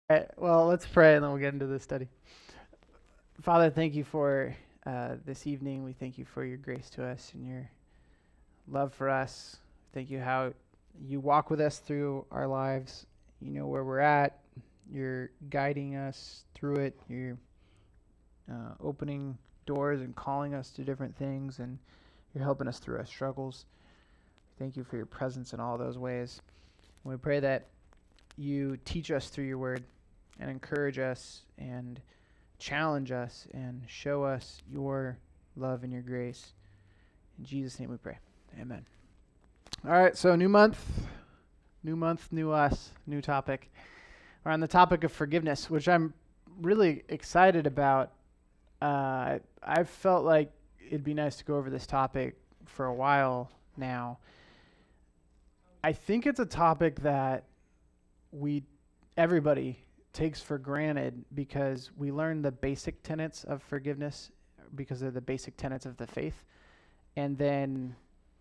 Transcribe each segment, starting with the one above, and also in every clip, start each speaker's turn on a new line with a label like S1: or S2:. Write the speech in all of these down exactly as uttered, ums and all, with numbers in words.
S1: All right, well, let's pray and then we'll get into the study. Father, thank you for uh, this evening. We thank you for your grace to us and your love for us. Thank you how you walk with us through our lives. You know where we're at. You're guiding us through it. You're uh, opening doors and calling us to different things, and you're helping us through our struggles. Thank you for your presence in all those ways. We pray that you teach us through your word and encourage us and challenge us and show us your love and your grace. In Jesus' name we pray. Amen. All right, so new month, new month, new us, new topic. We're on the topic of forgiveness, which I'm really excited about. Uh, I've felt like it'd be nice to go over this topic for a while now. I think it's a topic that we, everybody, takes for granted because we learn the basic tenets of forgiveness because they're the basic tenets of the faith. And then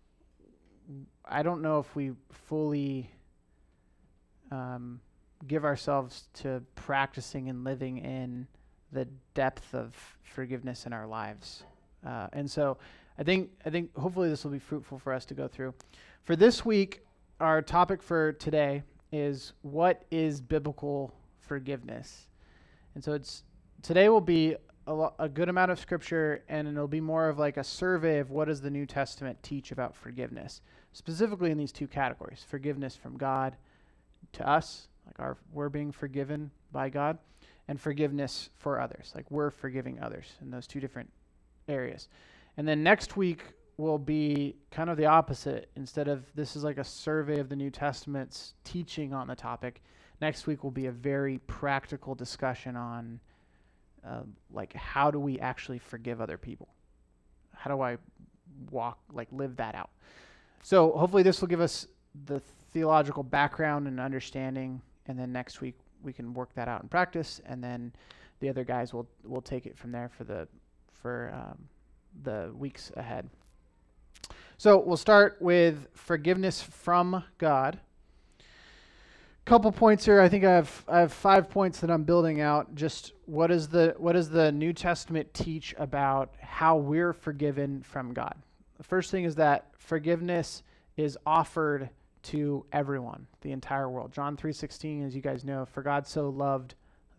S1: I don't know if we fully um, give ourselves to practicing and living in the depth of forgiveness in our lives. Uh, and so I think I think hopefully this will be fruitful for us to go through. For this week, our topic for today is what is biblical forgiveness. And so it's today will be a, lo- a good amount of scripture, and it'll be more of like a survey of what does the New Testament teach about forgiveness, specifically in these two categories: forgiveness from God to us, like our we're being forgiven by God, and forgiveness for others, like we're forgiving others, in those two different areas. And then next week will be kind of the opposite. Instead of this is like a survey of the New Testament's teaching on the topic, next week will be a very practical discussion on uh, like how do we actually forgive other people? How do I walk, like live that out? So hopefully this will give us the theological background and understanding, and then next week we can work that out in practice, and then the other guys will will take it from there for the for um, the weeks ahead. So we'll start with forgiveness from God. Couple points here. I think I have I have five points that I'm building out. Just what is the what does the New Testament teach about how we're forgiven from God? The first thing is that forgiveness is offered to everyone, the entire world. John three sixteen, as you guys know, for God so loved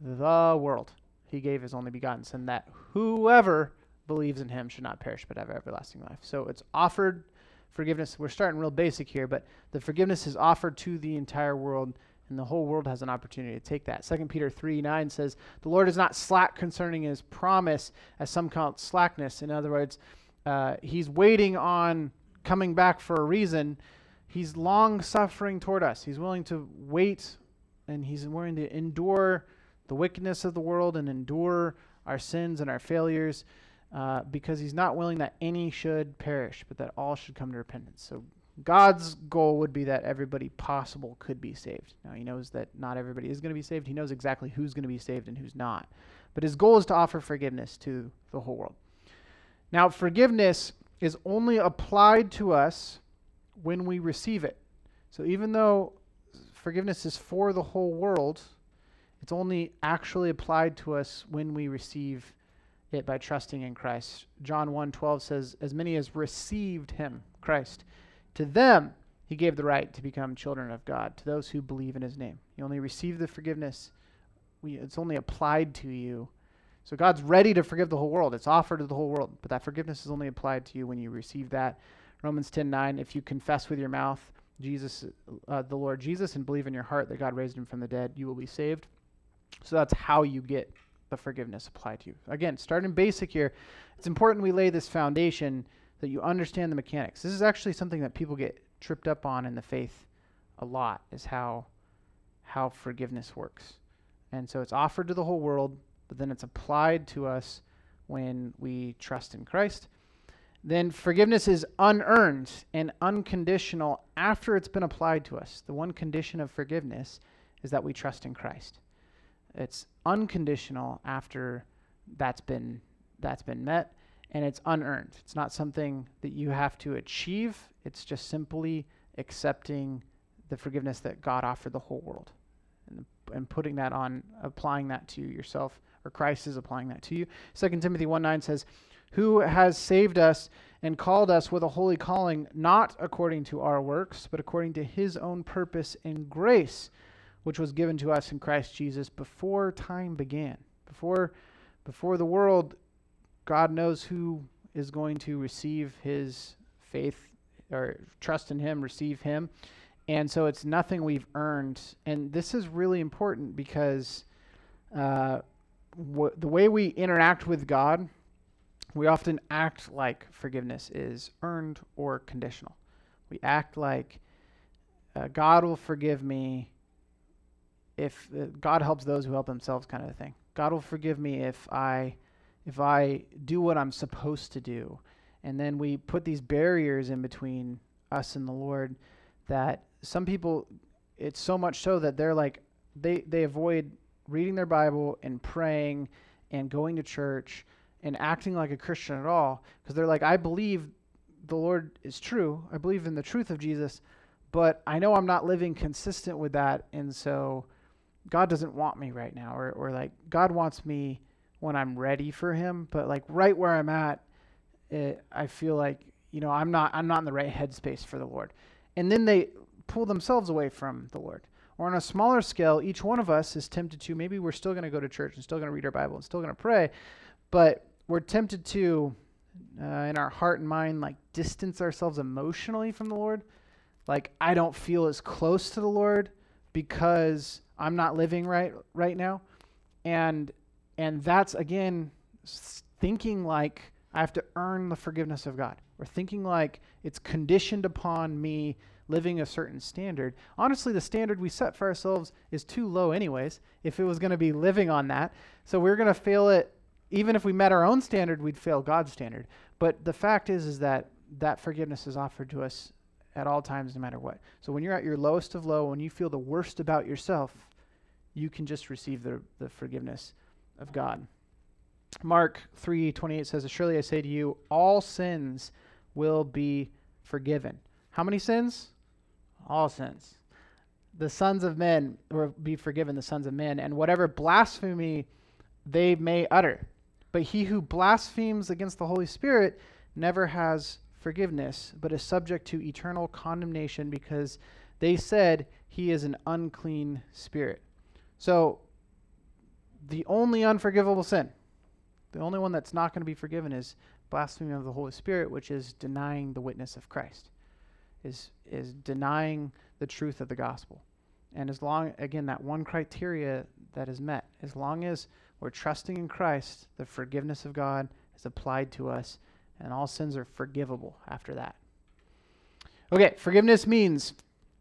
S1: the world, he gave his only begotten Son, that whoever believes in him should not perish but have everlasting life. So it's offered forgiveness. We're starting real basic here, but the forgiveness is offered to the entire world, and the whole world has an opportunity to take that. Second Peter three nine says, the Lord is not slack concerning his promise, as some count slackness. In other words, uh, he's waiting on coming back for a reason. He's long suffering toward us. He's willing to wait, and he's willing to endure the wickedness of the world and endure our sins and our failures, uh, because he's not willing that any should perish, but that all should come to repentance. So God's goal would be that everybody possible could be saved. Now, he knows that not everybody is going to be saved. He knows exactly who's going to be saved and who's not. But his goal is to offer forgiveness to the whole world. Now, forgiveness is only applied to us when we receive it. So even though forgiveness is for the whole world, it's only actually applied to us when we receive it by trusting in Christ. John one twelve says, as many as received him, Christ, to them he gave the right to become children of God, to those who believe in his name. You only receive the forgiveness. We, it's only applied to you. So God's ready to forgive the whole world. It's offered to the whole world, but that forgiveness is only applied to you when you receive that. Romans ten nine, if you confess with your mouth Jesus, uh, the Lord Jesus, and believe in your heart that God raised him from the dead, you will be saved. So that's how you get the forgiveness applied to you. Again, starting basic here, it's important we lay this foundation that you understand the mechanics. This is actually something that people get tripped up on in the faith a lot, is how how forgiveness works. And so it's offered to the whole world, but then it's applied to us when we trust in Christ. Then forgiveness is unearned and unconditional after it's been applied to us. The one condition of forgiveness is that we trust in Christ. It's unconditional after that's been that's been met, and it's unearned. It's not something that you have to achieve. It's just simply accepting the forgiveness that God offered the whole world. and, and putting that on, applying that to yourself, or Christ is applying that to you. Second Timothy one nine says, who has saved us and called us with a holy calling, not according to our works, but according to his own purpose and grace, which was given to us in Christ Jesus before time began. Before, before the world, God knows who is going to receive his faith or trust in him, receive him. And so it's nothing we've earned. And this is really important because uh, w- the way we interact with God, we often act like forgiveness is earned or conditional. We act like uh, God will forgive me if uh, God helps those who help themselves, kind of a thing. God will forgive me if I if I do what I'm supposed to do. And then we put these barriers in between us and the Lord that some people, it's so much so that they're like, they, they avoid reading their Bible and praying and going to church and acting like a Christian at all, because they're like, I believe the Lord is true. I believe in the truth of Jesus, but I know I'm not living consistent with that, and so God doesn't want me right now, or, or like God wants me when I'm ready for him, but like right where I'm at, it, I feel like, you know, I'm not I'm not in the right headspace for the Lord. And then they pull themselves away from the Lord. Or on a smaller scale, each one of us is tempted to, maybe we're still going to go to church and still going to read our Bible and still going to pray, but we're tempted to, uh, in our heart and mind, like distance ourselves emotionally from the Lord. Like, I don't feel as close to the Lord because I'm not living right right now. And and that's, again, thinking like I have to earn the forgiveness of God, or thinking like it's conditioned upon me living a certain standard. Honestly, the standard we set for ourselves is too low anyways, if it was going to be living on that. So we're going to fail it. Even if we met our own standard, we'd fail God's standard. But the fact is, is that that forgiveness is offered to us at all times, no matter what. So when you're at your lowest of low, when you feel the worst about yourself, you can just receive the, the forgiveness of God. Mark three twenty-eight says, surely I say to you, all sins will be forgiven. How many sins? All sins. The sons of men will be forgiven, the sons of men, and whatever blasphemy they may utter. But he who blasphemes against the Holy Spirit never has forgiveness, but is subject to eternal condemnation because they said he is an unclean spirit. So the only unforgivable sin, the only one that's not going to be forgiven, is blasphemy of the Holy Spirit, which is denying the witness of Christ, is is denying the truth of the gospel. And as long, again, that one criteria that is met, as long as we're trusting in Christ, the forgiveness of God is applied to us, and all sins are forgivable after that. Okay, forgiveness means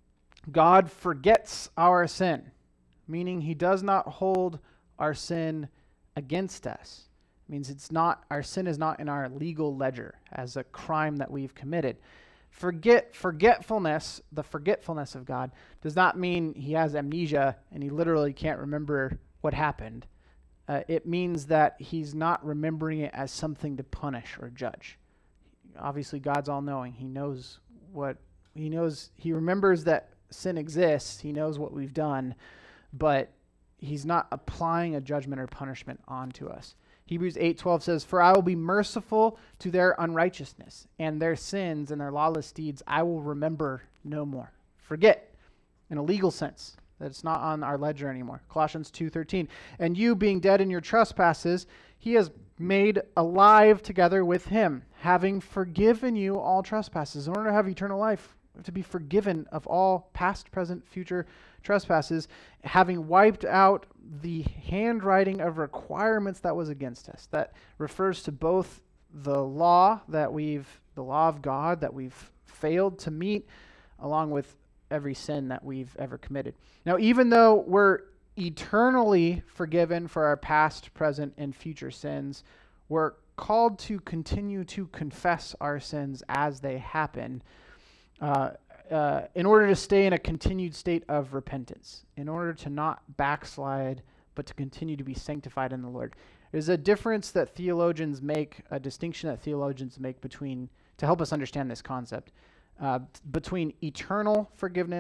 S1: God forgets our sin, meaning he does not hold our sin against us. It means it's not, our sin is not in our legal ledger as a crime that we've committed. Forget forgetfulness, the forgetfulness of God, does not mean he has amnesia and he literally can't remember what happened. Uh, it means that he's not remembering it as something to punish or judge. Obviously, God's all-knowing. He knows what, he knows, he remembers that sin exists. He knows what we've done, but he's not applying a judgment or punishment onto us. Hebrews eight twelve says, for I will be merciful to their unrighteousness, and their sins and their lawless deeds I will remember no more. Forget, in a legal sense, that it's not on our ledger anymore. Colossians two thirteen, and you being dead in your trespasses, he has made alive together with him, having forgiven you all trespasses. In order to have eternal life, we have to be forgiven of all past, present, future trespasses, having wiped out the handwriting of requirements that was against us. That refers to both the law that we've, the law of God that we've failed to meet, along with every sin that we've ever committed. Now, even though we're eternally forgiven for our past, present, and future sins, we're called to continue to confess our sins as they happen, uh, uh, in order to stay in a continued state of repentance, in order to not backslide, but to continue to be sanctified in the Lord. There's a difference that theologians make, a distinction that theologians make between, to help us understand this concept, uh, between eternal forgiveness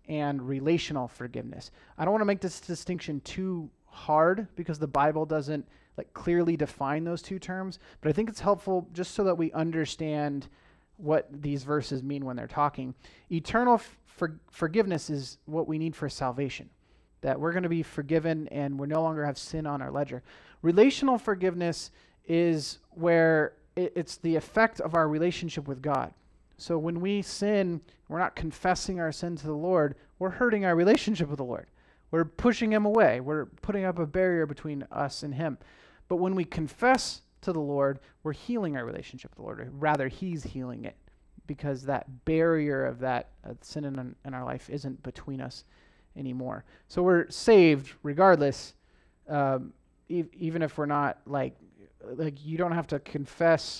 S1: and relational forgiveness. I don't want to make this distinction too hard because the Bible doesn't like clearly define those two terms, but I think it's helpful just so that we understand what these verses mean when they're talking. Eternal f- for- forgiveness is what we need for salvation, that we're going to be forgiven and we no longer have sin on our ledger. Relational forgiveness is where it, it's the effect of our relationship with God. So when we sin, we're not confessing our sin to the Lord, we're hurting our relationship with the Lord. We're pushing him away. We're putting up a barrier between us and him. But when we confess to the Lord, we're healing our relationship with the Lord. Or rather, he's healing it because that barrier of that uh, sin in, in our life isn't between us anymore. So we're saved regardless, um, e- even if we're not like, like you don't have to confess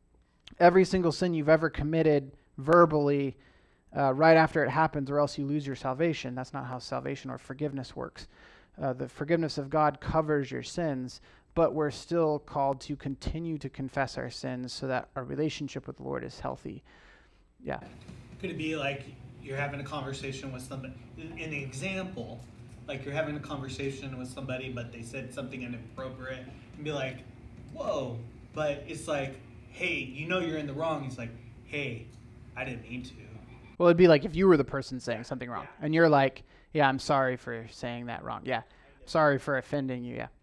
S1: every single sin you've ever committed verbally uh, right after it happens, or else you lose your salvation. That's not how salvation or forgiveness works. Uh, the forgiveness of God covers your sins, but we're still called to continue to confess our sins so that our relationship with the Lord is healthy. Yeah.
S2: Could it be like you're having a conversation with somebody, in the example, like you're having a conversation with somebody, but they said something inappropriate, and be like, whoa, but it's like, hey, you know you're in the wrong. He's like, hey, I didn't mean to.
S1: Well, it'd be like if you were the person saying something wrong, and you're like, yeah, I'm sorry for saying that wrong. Yeah, sorry for offending you, yeah.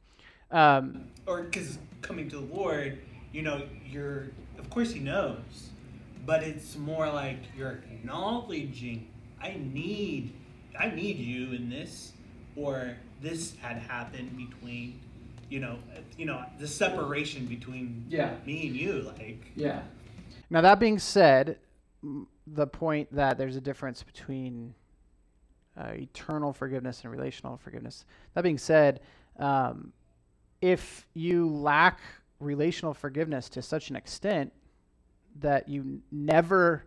S1: Um,
S2: or because coming to the Lord, you know, you're, of course he knows, but it's more like you're acknowledging, I need, I need you in this, or this had happened between, you know, you know, the separation between
S1: yeah.
S2: me and you, like.
S1: Yeah. Now that being said, m- the point that there's a difference between uh, eternal forgiveness and relational forgiveness. That being said, um, if you lack relational forgiveness to such an extent that you n- never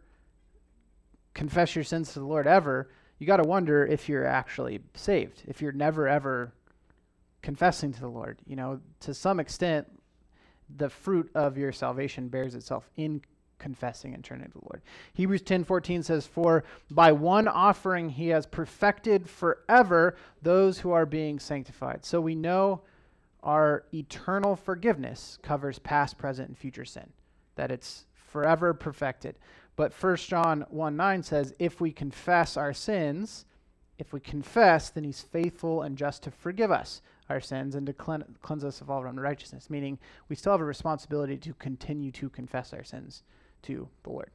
S1: confess your sins to the Lord ever, you got to wonder if you're actually saved, if you're never ever confessing to the Lord. You know, to some extent, the fruit of your salvation bears itself in confessing and turning to the Lord. Hebrews ten fourteen says, for by one offering he has perfected forever those who are being sanctified. So we know our eternal forgiveness covers past, present, and future sin, that it's forever perfected. But First John one nine says, if we confess our sins, if we confess, then he's faithful and just to forgive us our sins and to clean, cleanse us of all unrighteousness, meaning we still have a responsibility to continue to confess our sins to the Lord.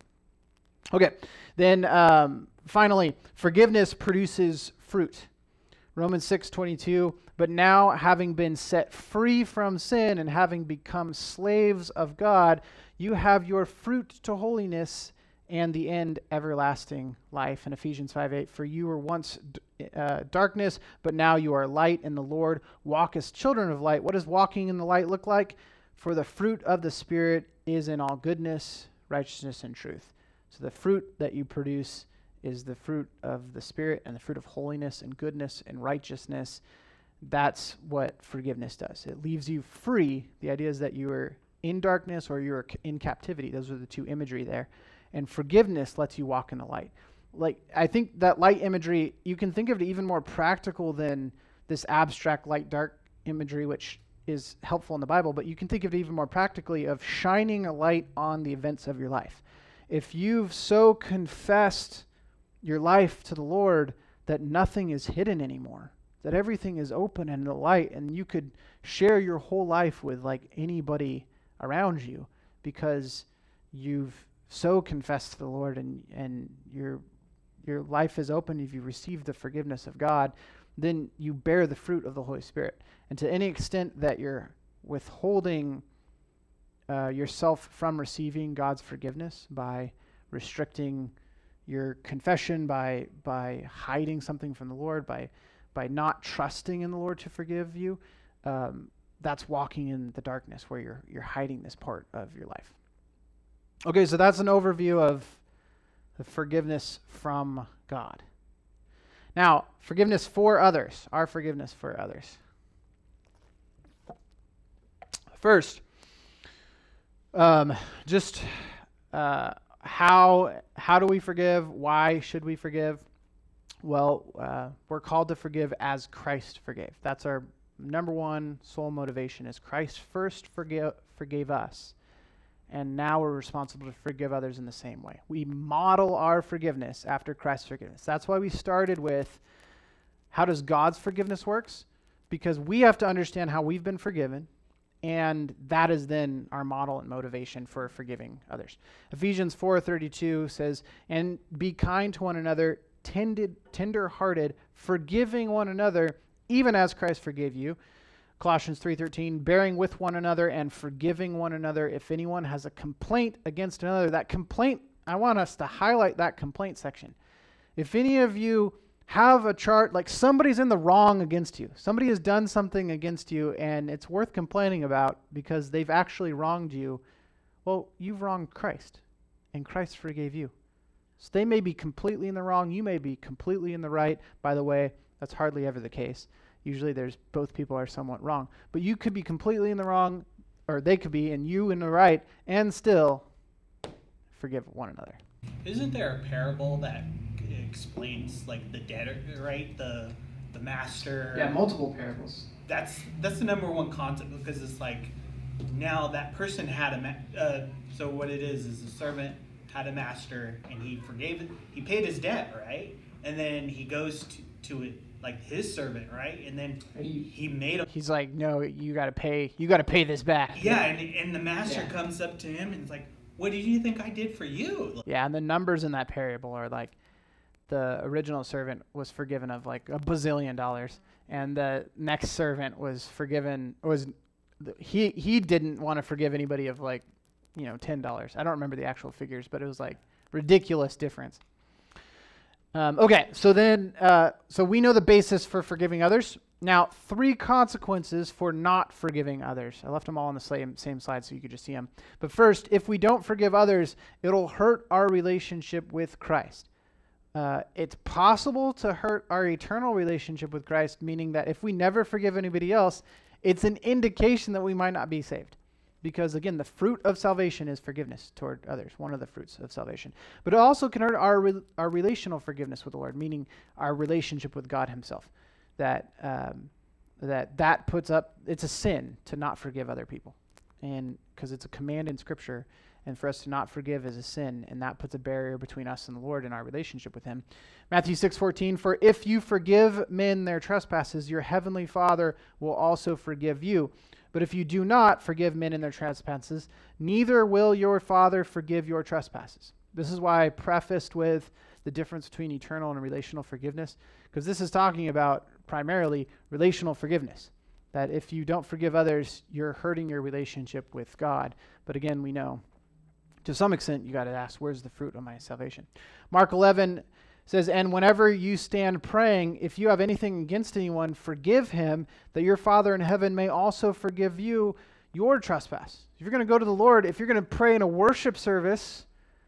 S1: Okay, then um, finally, forgiveness produces fruit. Romans six twenty-two, but now having been set free from sin and having become slaves of God, you have your fruit to holiness and the end everlasting life. In Ephesians five eight, for you were once uh, darkness, but now you are light in the Lord. Walk as children of light. What does walking in the light look like? For the fruit of the Spirit is in all goodness, righteousness, and truth. So the fruit that you produce is the fruit of the Spirit and the fruit of holiness and goodness and righteousness. That's what forgiveness does. It leaves you free. The idea is that you are in darkness or you're in captivity. Those are the two imagery there. And forgiveness lets you walk in the light. Like, I think that light imagery, you can think of it even more practical than this abstract light-dark imagery, which is helpful in the Bible, but you can think of it even more practically of shining a light on the events of your life. If you've so confessed your life to the Lord that nothing is hidden anymore, that everything is open and in the light, and you could share your whole life with like anybody around you because you've so confessed to the Lord and, and your your life is open, if you receive the forgiveness of God, then you bear the fruit of the Holy Spirit. And to any extent that you're withholding uh, yourself from receiving God's forgiveness by restricting your confession, by by hiding something from the Lord, by by not trusting in the Lord to forgive you, um, that's walking in the darkness where you're you're hiding this part of your life. Okay, so that's an overview of the forgiveness from God. Now, forgiveness for others, our forgiveness for others. First, um, just uh, how how do we forgive? Why should we forgive? Well, uh, we're called to forgive as Christ forgave. That's our number one sole motivation, is Christ first forgive, forgave us, and now we're responsible to forgive others in the same way. We model our forgiveness after Christ's forgiveness. That's why we started with, how does God's forgiveness works? Because we have to understand how we've been forgiven, and that is then our model and motivation for forgiving others. Ephesians four thirty-two says, and be kind to one another, tended, tender-hearted, forgiving one another, even as Christ forgave you. Colossians three thirteen, bearing with one another and forgiving one another if anyone has a complaint against another. That complaint, I want us to highlight that complaint section. If any of you have a chart, like somebody's in the wrong against you, somebody has done something against you and it's worth complaining about because they've actually wronged you, well, you've wronged Christ and Christ forgave you. So they may be completely in the wrong, you may be completely in the right. By the way, that's hardly ever the case. Usually there's both people are somewhat wrong. But you could be completely in the wrong, or they could be, and you in the right, and still forgive one another.
S2: Isn't there a parable that explains like the debtor, right? The the master.
S1: Yeah, multiple parables.
S2: That's that's the number one concept, because it's like, now that person had a ma- uh, so what it is is a servant had a master and he forgave it. He paid his debt, right? And then he goes to, to it like his servant, right? And then he, he made a
S1: He's like, no, you got to pay. You got to pay this back.
S2: yeah, and and the master
S1: Yeah.
S2: comes up to him and it's like, what did you think I did for you?
S1: Yeah, and the numbers in that parable are like, the original servant was forgiven of like a bazillion dollars, and the next servant was forgiven was he he didn't want to forgive anybody of like, you know, ten dollars. I don't remember the actual figures, but it was like ridiculous difference. Um, okay, so then uh, so we know the basis for forgiving others. Now, three consequences for not forgiving others. I left them all on the same same slide so you could just see them. But first, if we don't forgive others, it'll hurt our relationship with Christ. Uh, it's possible to hurt our eternal relationship with Christ, meaning that if we never forgive anybody else, it's an indication that we might not be saved. Because again, the fruit of salvation is forgiveness toward others, one of the fruits of salvation. But it also can hurt our, re- our relational forgiveness with the Lord, meaning our relationship with God himself. That, um, that that puts up, it's a sin to not forgive other people. And because it's a command in Scripture, and for us to not forgive is a sin, and that puts a barrier between us and the Lord in our relationship with him. Matthew six fourteen, for if you forgive men their trespasses, your heavenly Father will also forgive you. But if you do not forgive men in their trespasses, neither will your Father forgive your trespasses. This is why I prefaced with the difference between eternal and relational forgiveness, because this is talking about primarily relational forgiveness. That if you don't forgive others, you're hurting your relationship with God. But again, we know to some extent, you got to ask, where's the fruit of my salvation? Mark eleven says, and whenever you stand praying, if you have anything against anyone, forgive him, that your Father in heaven may also forgive you your trespass. If you're going to go to the Lord, if you're going to pray in a worship service,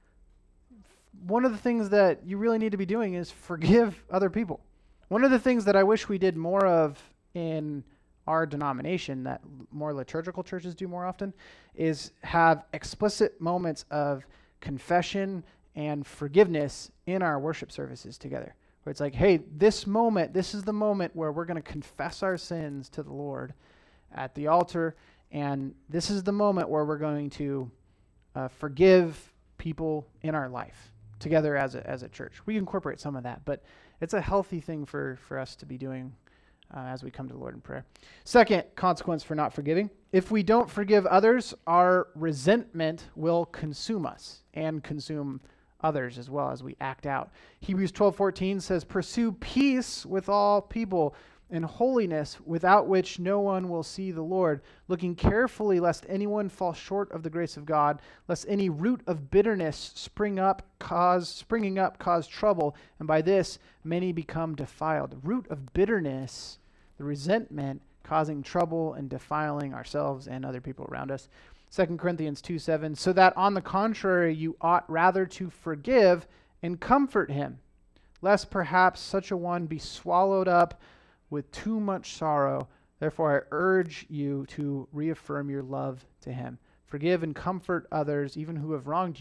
S1: one of the things that you really need to be doing is forgive other people. One of the things that I wish we did more of in our denomination, that more liturgical churches do more often, is have explicit moments of confession and forgiveness in our worship services together. Where it's like, hey, this moment, this is the moment where we're going to confess our sins to the Lord at the altar, and this is the moment where we're going to uh, forgive people in our life together as a, as a church. We incorporate some of that, but it's a healthy thing for, for us to be doing Uh, as we come to the Lord in prayer. Second consequence for not forgiving. If we don't forgive others, our resentment will consume us and consume others as well as we act out. Hebrews twelve fourteen says, pursue peace with all people and holiness, without which no one will see the Lord, looking carefully lest anyone fall short of the grace of God, lest any root of bitterness spring up, cause springing up cause trouble, and by this many become defiled. The root of bitterness, the resentment, causing trouble and defiling ourselves and other people around us. Second Corinthians two seven, so that on the contrary you ought rather to forgive and comfort him, lest perhaps such a one be swallowed up with too much sorrow. Therefore I urge you to reaffirm your love to him. Forgive and comfort others, even who have wronged you,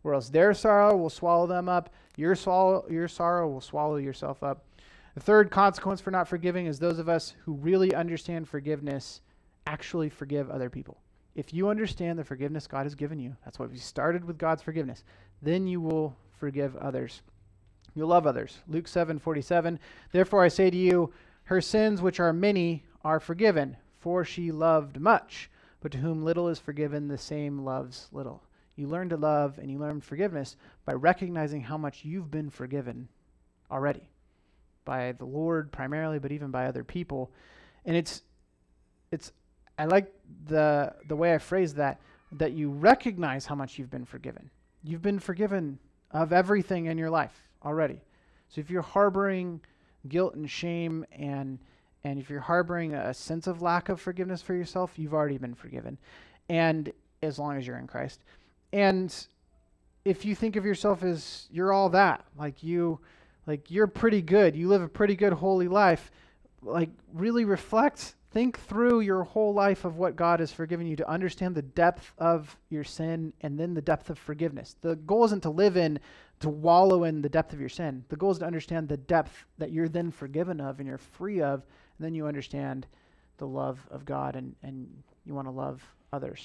S1: or else their sorrow will swallow them up. Your, swallow, your sorrow will swallow yourself up. The third consequence for not forgiving is those of us who really understand forgiveness actually forgive other people. If you understand the forgiveness God has given you, that's why we started with God's forgiveness, then you will forgive others. You'll love others. Luke seven forty-seven, therefore I say to you, her sins, which are many, are forgiven, for she loved much. But to whom little is forgiven, the same loves little. You learn to love and you learn forgiveness by recognizing how much you've been forgiven already. By the Lord primarily, but even by other people. And it's, it's. I like the the way I phrase that, that you recognize how much you've been forgiven. You've been forgiven of everything in your life already. So if you're harboring guilt and shame and and if you're harboring a sense of lack of forgiveness for yourself, you've already been forgiven. And as long as you're in Christ. And if you think of yourself as you're all that, like you like you're pretty good, you live a pretty good holy life, like really reflect, think through your whole life of what God has forgiven you to understand the depth of your sin and then the depth of forgiveness. The goal isn't to live in, to wallow in the depth of your sin. The goal is to understand the depth that you're then forgiven of and you're free of, and then you understand the love of God and, and you want to love others.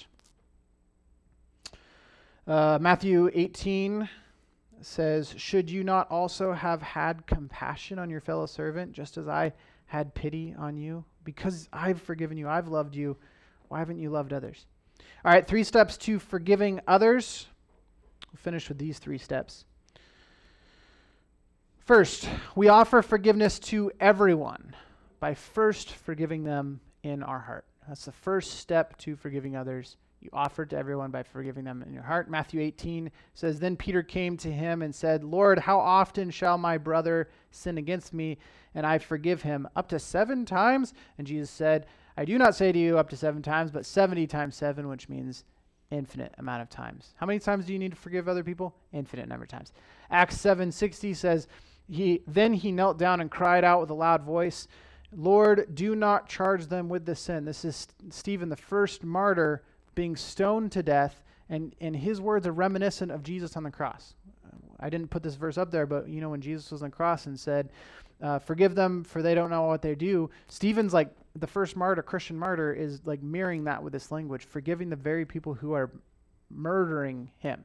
S1: Uh, Matthew eighteen says, should you not also have had compassion on your fellow servant, just as I had pity on you? Because I've forgiven you, I've loved you, why haven't you loved others? All right, three steps to forgiving others. We'll finish with these three steps. First, we offer forgiveness to everyone by first forgiving them in our heart. That's the first step to forgiving others. You offer it to everyone by forgiving them in your heart. Matthew eighteen says, then Peter came to him and said, Lord, how often shall my brother sin against me and I forgive him? Up to seven times? And Jesus said, I do not say to you up to seven times, but seventy times seven, which means infinite amount of times. How many times do you need to forgive other people? Infinite number of times. Acts seven sixty says, he then he knelt down and cried out with a loud voice, Lord, do not charge them with this sin. This is Stephen, the first martyr, being stoned to death, and, and his words are reminiscent of Jesus on the cross. I didn't put this verse up there, but you know when Jesus was on the cross and said, uh, forgive them for they don't know what they do, Stephen's like the first martyr, Christian martyr, is like mirroring that with this language, forgiving the very people who are murdering him.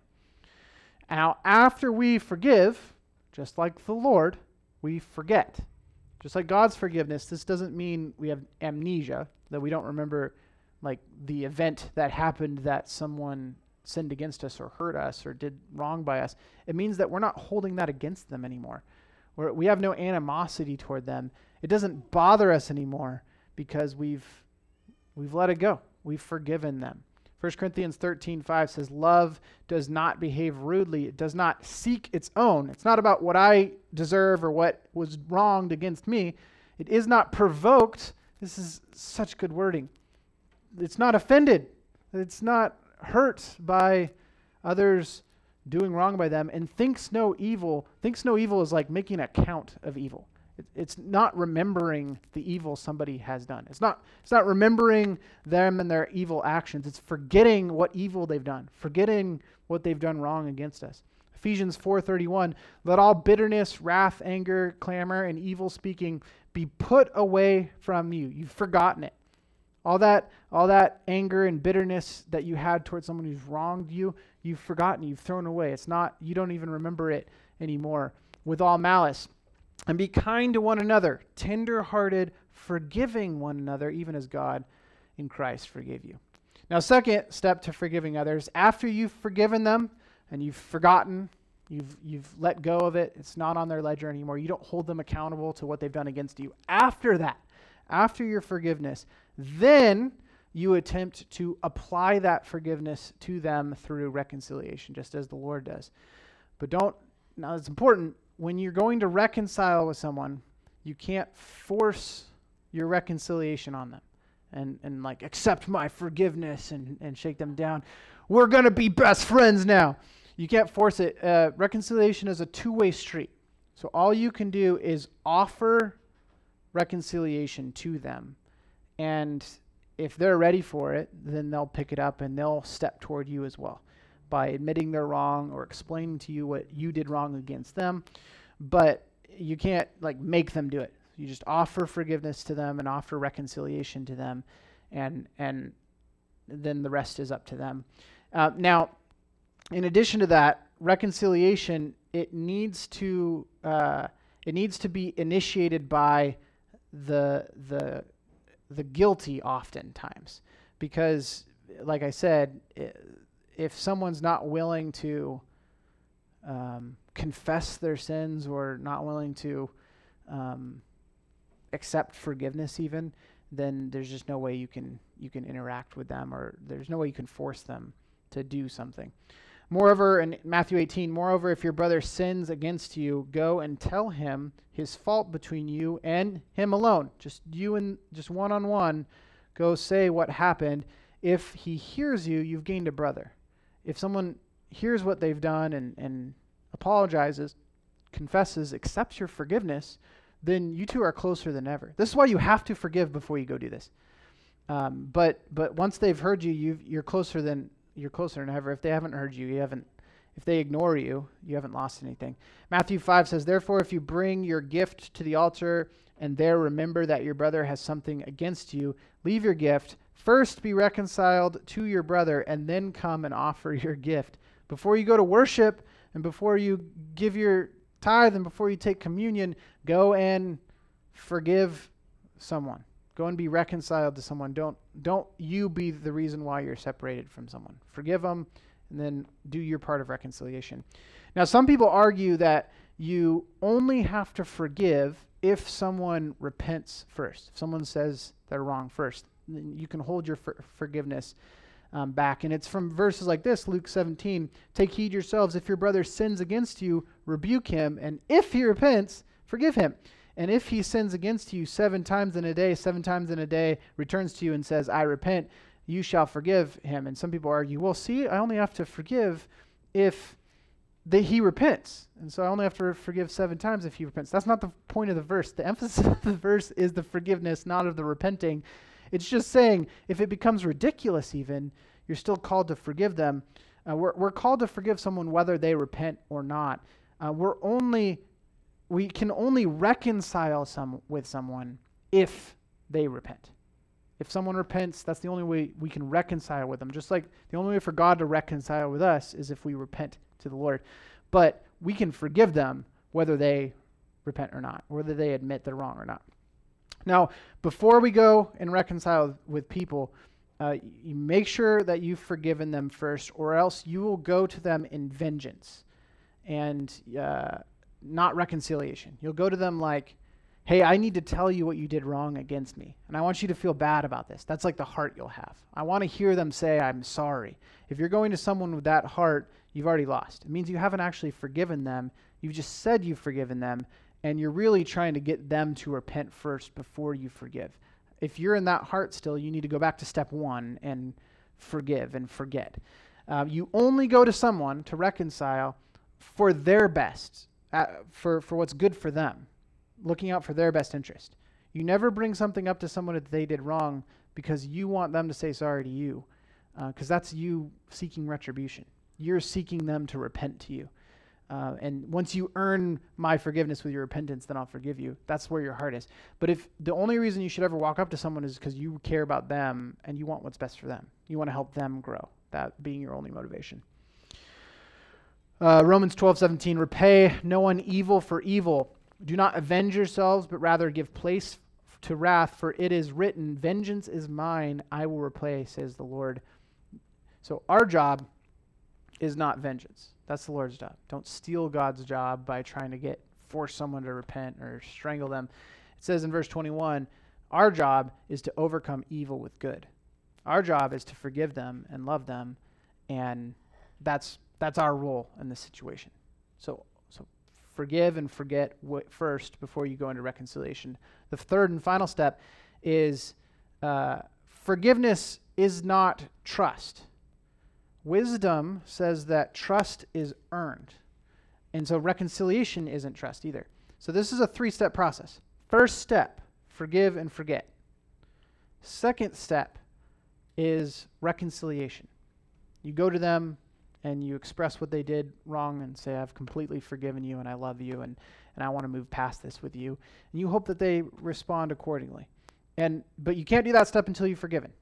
S1: Now, after we forgive, just like the Lord, we forget. Just like God's forgiveness, this doesn't mean we have amnesia, that we don't remember like the event that happened that someone sinned against us or hurt us or did wrong by us. It means that we're not holding that against them anymore. We're, we have no animosity toward them. It doesn't bother us anymore because we've we've let it go. We've forgiven them. First Corinthians thirteen five says, love does not behave rudely. It does not seek its own. It's not about what I deserve or what was wronged against me. It is not provoked. This is such good wording. It's not offended. It's not hurt by others doing wrong by them, and thinks no evil. Thinks no evil is like making a count of evil. It, it's not remembering the evil somebody has done. It's not, it's not remembering them and their evil actions. It's forgetting what evil they've done, forgetting what they've done wrong against us. Ephesians four thirty-one, let all bitterness, wrath, anger, clamor, and evil speaking be put away from you. You've forgotten it. All that, all that anger and bitterness that you had towards someone who's wronged you, you've forgotten, you've thrown away. It's not, you don't even remember it anymore. With all malice. And be kind to one another, tender-hearted, forgiving one another, even as God in Christ forgave you. Now, second step to forgiving others, after you've forgiven them and you've forgotten, you've you've let go of it, it's not on their ledger anymore, you don't hold them accountable to what they've done against you. After that, after your forgiveness, then you attempt to apply that forgiveness to them through reconciliation, just as the Lord does. But don't, now it's important, when you're going to reconcile with someone, you can't force your reconciliation on them and, and like accept my forgiveness and, and shake them down. We're going to be best friends now. You can't force it. Uh, reconciliation is a two-way street. So all you can do is offer reconciliation to them. And if they're ready for it, then they'll pick it up and they'll step toward you as well. by admitting they're wrong or explaining to you what you did wrong against them, but you can't like make them do it. You just offer forgiveness to them and offer reconciliation to them, and and then the rest is up to them. Uh, now, in addition to that, reconciliation, it needs to uh, it needs to be initiated by the the the guilty oftentimes, because, like I said, if someone's not willing to um, confess their sins or not willing to um, accept forgiveness, even, then there's just no way you can you can interact with them, or there's no way you can force them to do something. Moreover, in Matthew eighteen, moreover, if your brother sins against you, go and tell him his fault between you and him alone. Just you and just one-on-one, go say what happened. If he hears you, you've gained a brother. If someone hears what they've done and, and apologizes, confesses, accepts your forgiveness, then you two are closer than ever. This is why you have to forgive before you go do this. Um, but but once they've heard you, you've, you're closer than you're closer than ever. If they haven't heard you, you haven't. If they ignore you, you haven't lost anything. Matthew five says, therefore, if you bring your gift to the altar and there remember that your brother has something against you, leave your gift. First be reconciled to your brother, and then come and offer your gift. Before you go to worship, and before you give your tithe, and before you take communion, go and forgive someone. Go and be reconciled to someone. Don't don't you be the reason why you're separated from someone. Forgive them, and then do your part of reconciliation. Now, some people argue that you only have to forgive if someone repents first. If someone says they're wrong first, then you can hold your for- forgiveness um, back. And it's from verses like this, Luke seventeen, take heed yourselves. If your brother sins against you, rebuke him. And if he repents, forgive him. And if he sins against you seven times in a day, seven times in a day, returns to you and says, I repent, you shall forgive him. And some people argue, well, see, I only have to forgive if the, he repents. And so I only have to forgive seven times if he repents. That's not the point of the verse. The emphasis of the verse is the forgiveness, not of the repenting. It's just saying if it becomes ridiculous even, you're still called to forgive them. Uh, we're, we're called to forgive someone whether they repent or not. Uh, we're only... We can only reconcile some with someone if they repent. If someone repents, that's the only way we can reconcile with them. Just like the only way for God to reconcile with us is if we repent to the Lord. But we can forgive them whether they repent or not, whether they admit they're wrong or not. Now, before we go and reconcile with people, uh, you make sure that you've forgiven them first, or else you will go to them in vengeance. And uh, not reconciliation. You'll go to them like, hey, I need to tell you what you did wrong against me, and I want you to feel bad about this. That's like the heart you'll have. I want to hear them say, I'm sorry. If you're going to someone with that heart, you've already lost. It means you haven't actually forgiven them. You've just said you've forgiven them, and you're really trying to get them to repent first before you forgive. If you're in that heart still, you need to go back to step one and forgive and forget. Uh, you only go to someone to reconcile for their best. Uh, for, for what's good for them, looking out for their best interest. You never bring something up to someone that they did wrong because you want them to say sorry to you, because uh, that's you seeking retribution. You're seeking them to repent to you. Uh, and once you earn my forgiveness with your repentance, then I'll forgive you. That's where your heart is. But if the only reason you should ever walk up to someone is because you care about them and you want what's best for them, you want to help them grow, that being your only motivation. Uh, Romans twelve seventeen, repay no one evil for evil. Do not avenge yourselves, but rather give place to wrath, for it is written, vengeance is mine, I will repay, says the Lord. So our job is not vengeance. That's the Lord's job. Don't steal God's job by trying to get force someone to repent or strangle them. It says in verse twenty-one, our job is to overcome evil with good. Our job is to forgive them and love them, and that's That's our role in this situation. So so forgive and forget w- first before you go into reconciliation. The third and final step is uh, forgiveness is not trust. Wisdom says that trust is earned. And so reconciliation isn't trust either. So this is a three-step process. First step, forgive and forget. Second step is reconciliation. You go to them and you express what they did wrong and say, I've completely forgiven you and I love you and, and I want to move past this with you. And you hope that they respond accordingly. And but you can't do that step until you've forgiven.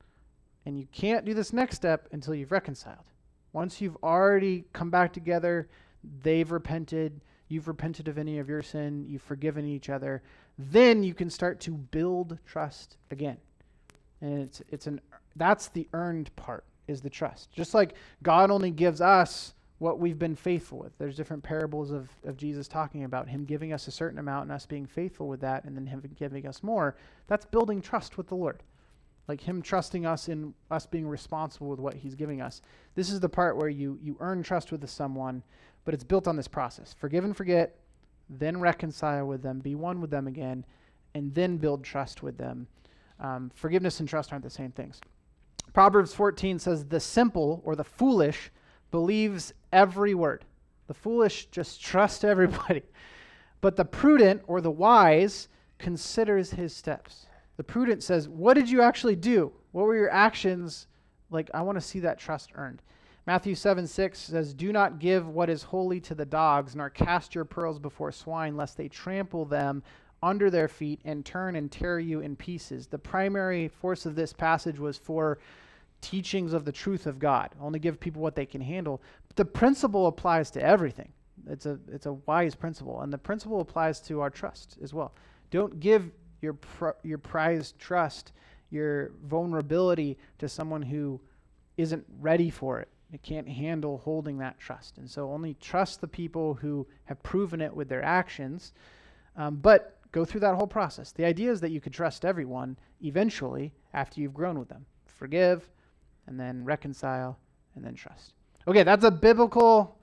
S1: And you can't do this next step until you've reconciled. Once you've already come back together, they've repented, you've repented of any of your sin, you've forgiven each other, then you can start to build trust again. And it's it's an that's the earned part, is the trust. Just like God only gives us what we've been faithful with. There's different parables of, of Jesus talking about him giving us a certain amount and us being faithful with that, and then him giving us more. That's building trust with the Lord. Like him trusting us in us being responsible with what he's giving us. This is the part where you you earn trust with someone, but it's built on this process. Forgive and forget, then reconcile with them, be one with them again, and then build trust with them. Um, forgiveness and trust aren't the same things. Proverbs fourteen says, the simple or the foolish believes every word. The foolish just trust everybody. But the prudent or the wise considers his steps. The prudent says, what did you actually do? What were your actions? Like, I want to see that trust earned. Matthew seven six says, do not give what is holy to the dogs, nor cast your pearls before swine, lest they trample them under their feet and turn and tear you in pieces. The primary force of this passage was for teachings of the truth of God. Only give people what they can handle. But the principle applies to everything. It's a it's a wise principle, and the principle applies to our trust as well. Don't give your pr- your prized trust, your vulnerability to someone who isn't ready for it. It can't handle holding that trust. And so only trust the people who have proven it with their actions, um, but go through that whole process. The idea is that you could trust everyone eventually after you've grown with them. Forgive, and then reconcile, and then trust. Okay, that's a biblical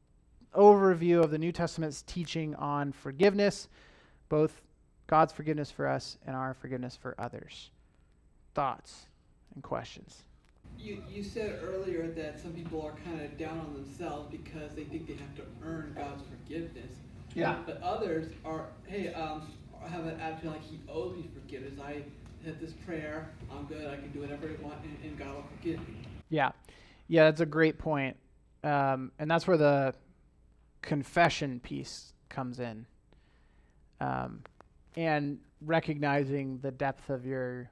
S1: overview of the New Testament's teaching on forgiveness, both God's forgiveness for us and our forgiveness for others. Thoughts and questions?
S3: You you said earlier that some people are kind of down on themselves because they think they have to earn God's forgiveness.
S2: Yeah.
S3: But others are, hey, um, have an attitude like he owes me forgiveness. I said this prayer, I'm good, I can do whatever I want, and, and God will forgive me.
S1: Yeah. Yeah, that's a great point. Um, and that's where the confession piece comes in. Um, and recognizing the depth of your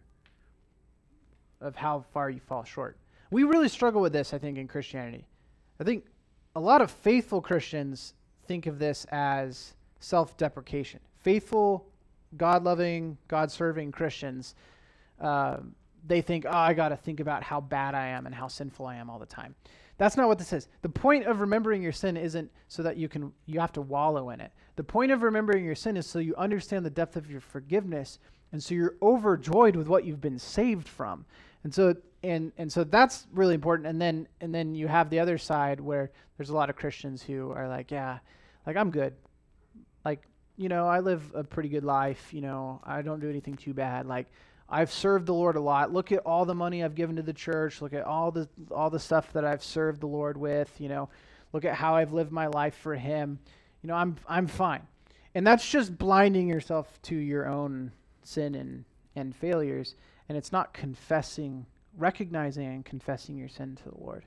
S1: of how far you fall short. We really struggle with this, I think, in Christianity. I think a lot of faithful Christians think of this as self-deprecation. Faithful, God-loving, God-serving Christians, uh, they think, oh, I got to think about how bad I am and how sinful I am all the time. That's not what this is. The point of remembering your sin isn't so that you can you have to wallow in it. The point of remembering your sin is so you understand the depth of your forgiveness, and so you're overjoyed with what you've been saved from. And so and and so that's really important. And then and then you have the other side where there's a lot of Christians who are like, yeah, like I'm good. Like, you know, I live a pretty good life, you know, I don't do anything too bad. Like, I've served the Lord a lot. Look at all the money I've given to the church. Look at all the all the stuff that I've served the Lord with, you know. Look at how I've lived my life for him. You know, I'm I'm fine. And that's just blinding yourself to your own sin and, and failures. And it's not confessing, recognizing and confessing your sin to the Lord.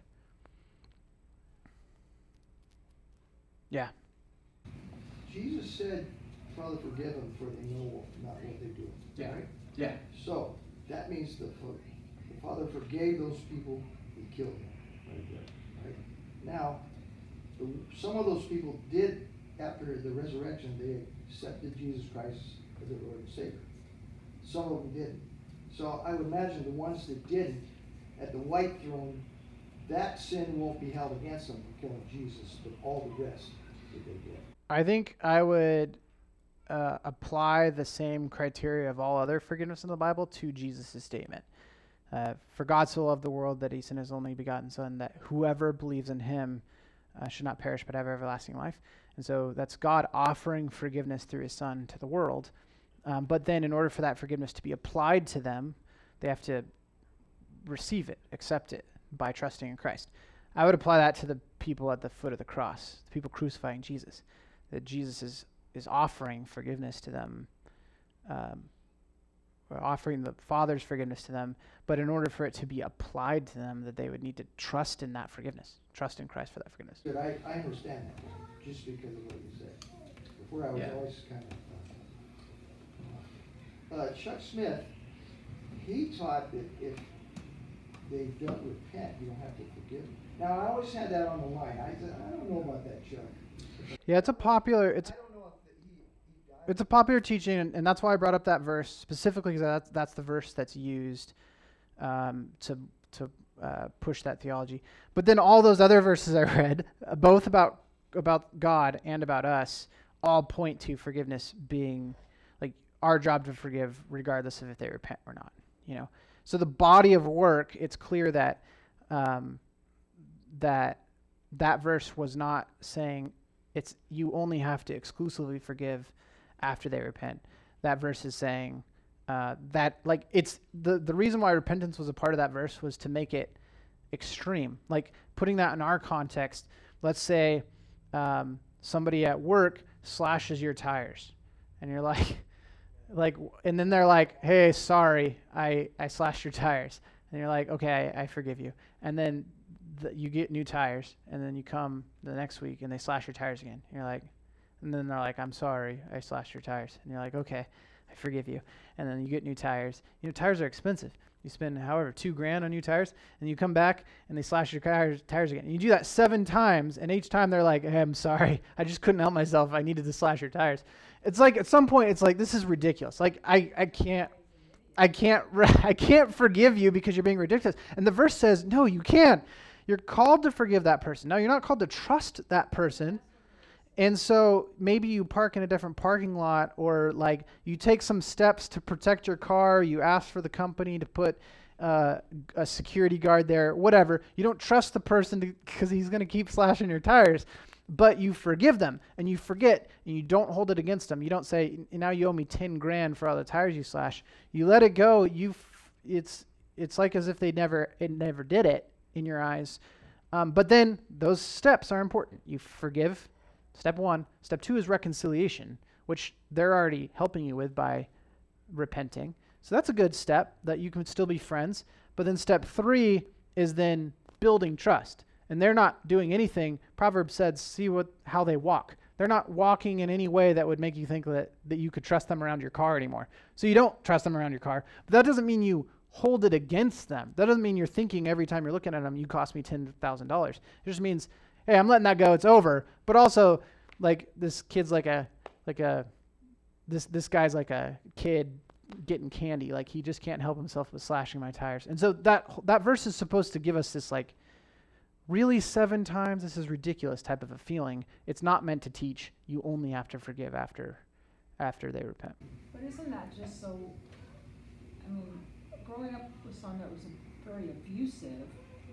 S1: Yeah.
S4: Jesus said, Father, forgive them, for they know not what they do.
S2: Yeah.
S4: Right?
S2: Yeah.
S4: So that means the, the Father forgave those people who killed him. Right there. Right? Now, the, some of those people did, after the resurrection, they accepted Jesus Christ as their Lord and Savior. Some of them didn't. So I would imagine the ones that didn't, at the white throne, that sin won't be held against them for killing Jesus, but all the rest that they did.
S1: I think I would uh, apply the same criteria of all other forgiveness in the Bible to Jesus' statement. Uh, For God so loved the world that he sent his only begotten Son, that whoever believes in him uh, should not perish but have everlasting life. And so that's God offering forgiveness through his Son to the world. Um, but then in order for that forgiveness to be applied to them, they have to receive it, accept it by trusting in Christ. I would apply that to the people at the foot of the cross, the people crucifying Jesus, that Jesus is, is offering forgiveness to them um, offering the Father's forgiveness to them, but in order for it to be applied to them, that they would need to trust in that forgiveness, trust in Christ for that forgiveness.
S4: Good, I, I understand that, just because of what you said. Before I was
S1: Yeah.
S4: always kind of, uh, uh, Chuck Smith, he taught that if they don't repent, you don't have to forgive them. Now, I always had that on the line. I said, I don't know about that, Chuck.
S1: Yeah, it's a popular, it's
S4: I don't know if he, he died.
S1: it's a popular teaching, and, and that's why I brought up that verse specifically, because that's that's the verse that's used um, to to uh, push that theology. But then all those other verses I read, uh, both about about God and about us, all point to forgiveness being like our job to forgive, regardless of if they repent or not. You know, so the body of work, it's clear that um, that that verse was not saying it's you only have to exclusively forgive after they repent. That verse is saying uh, that like it's the the reason why repentance was a part of that verse was to make it extreme. Like putting that in our context, let's say um, somebody at work slashes your tires, and you're like, like, and then they're like, "Hey, sorry, I I slashed your tires," and you're like, "Okay, I, I forgive you," and then the, you get new tires, and then you come the next week and they slash your tires again. You're like, and then they're like, "I'm sorry, I slashed your tires," and you're like, "Okay, I forgive you," and then you get new tires. You know, tires are expensive. You spend, however, two grand on new tires, and you come back and they slash your tires, tires again. And you do that seven times, and each time they're like, "Hey, I'm sorry, I just couldn't help myself. I needed to slash your tires." It's like at some point, it's like, this is ridiculous. Like I, I can't, I can't, I can't forgive you because you're being ridiculous. And the verse says, no, you can't. You're called to forgive that person. Now, you're not called to trust that person. And so maybe you park in a different parking lot, or like you take some steps to protect your car. You ask for the company to put uh, a security guard there, whatever. You don't trust the person because he's going to keep slashing your tires, but you forgive them and you forget and you don't hold it against them. You don't say, now you owe me ten grand for all the tires you slash. You let it go. You, f- it's, it's like as if they never, it never did it in your eyes. Um, but then those steps are important. You forgive. Step one. Step two is reconciliation, which they're already helping you with by repenting. So that's a good step that you can still be friends. But then step three is then building trust. And they're not doing anything. Proverbs said, see what how they walk. They're not walking in any way that would make you think that, that you could trust them around your car anymore. So you don't trust them around your car. But that doesn't mean you hold it against them. That doesn't mean you're thinking every time you're looking at them, you cost me ten thousand dollars. It just means, hey, I'm letting that go. It's over. But also, like this kid's like a, like a, this this guy's like a kid getting candy. Like he just can't help himself with slashing my tires. And so that that verse is supposed to give us this like, really seven times, this is ridiculous type of a feeling. It's not meant to teach you only have to forgive after, after they repent.
S5: But isn't that just so? I mean, growing up with someone that was very abusive,